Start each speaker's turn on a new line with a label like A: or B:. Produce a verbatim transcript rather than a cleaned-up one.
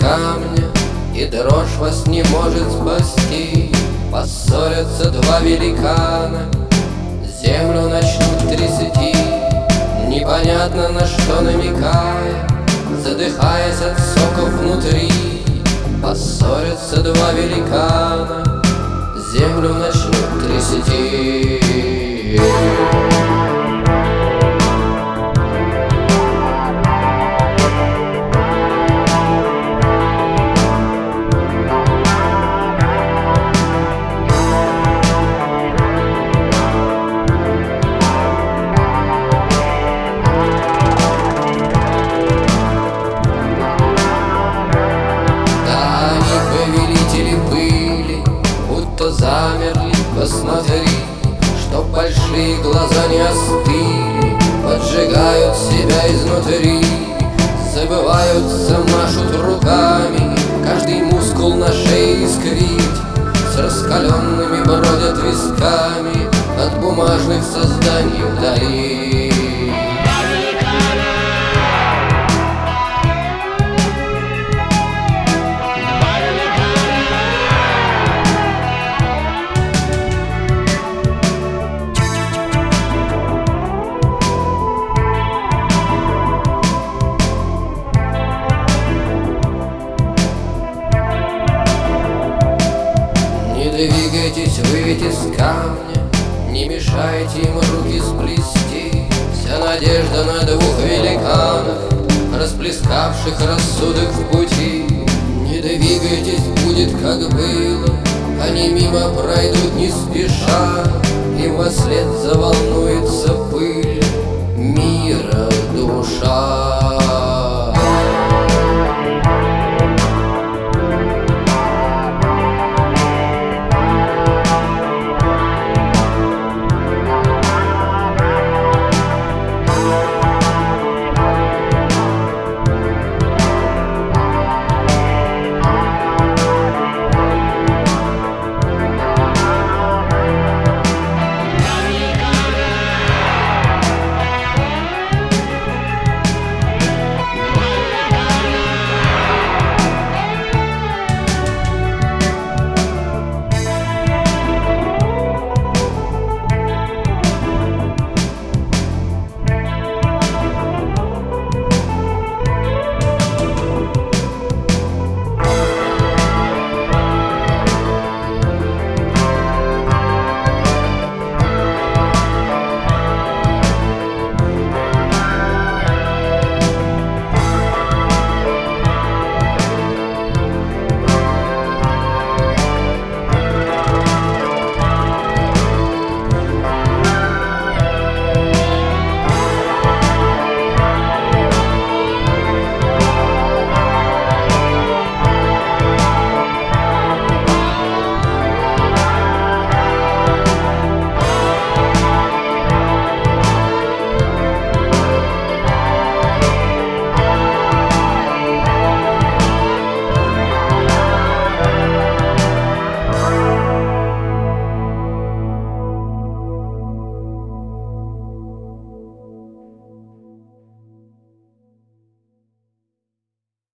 A: камня, и дрожь вас не может спасти. Поссорятся два великана, землю начнут трясти, непонятно на что намекая, задыхаясь от соков внутри. Поссорятся два великана, землю начнут трясти. Замерли, посмотри, чтоб большие глаза не остыли, поджигают себя изнутри, забываются, машут руками, каждый мускул на шее искрит, с раскаленными бродят висками от бумажных созданий вдали. Двигайтесь вы ведь из камня, не мешайте им руки сплести. Вся надежда на двух великанов, расплескавших рассудок в пути. Не двигайтесь, будет как было, они мимо пройдут не спеша, им во след заволнуется пыль.